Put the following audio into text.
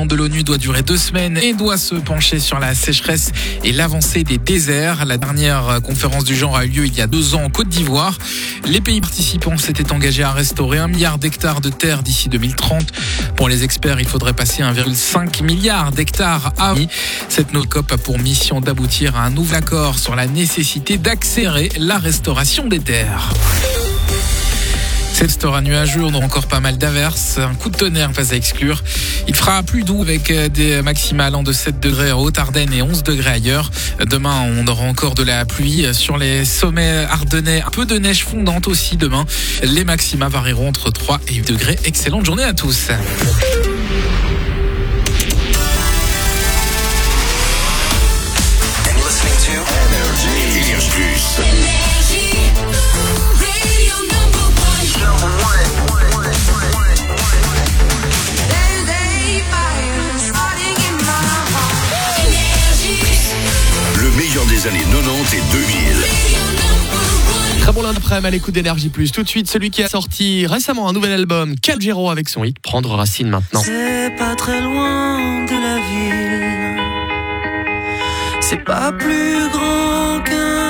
présidente de l'ONU doit durer 2 semaines et doit se pencher sur la sécheresse et l'avancée des déserts. La dernière conférence du genre a eu lieu il y a 2 ans en Côte d'Ivoire. Les pays participants s'étaient engagés à restaurer 1 milliard d'hectares de terre d'ici 2030. Pour les experts, il faudrait passer 1,5 milliard d'hectares à mi. Cette COP a pour mission d'aboutir à un nouvel accord sur la nécessité d'accélérer la restauration des terres. Cette sera nuageux, on aura encore pas mal d'averses, un coup de tonnerre pas à exclure. Il fera plus doux avec des maximales de 7 degrés en Haute-Ardenne et 11 degrés ailleurs. Demain, on aura encore de la pluie sur les sommets ardennais, un peu de neige fondante aussi demain. Les maxima varieront entre 3 et 8 degrés. Excellente journée à tous. Le meilleur des années 90 et 2000. Très bon lundi après-midi à l'écoute d'Énergie Plus. Tout de suite, celui qui a sorti récemment un nouvel album, Calogero, avec son hit Prendre Racine maintenant. C'est pas très loin de la ville. C'est pas plus grand qu'un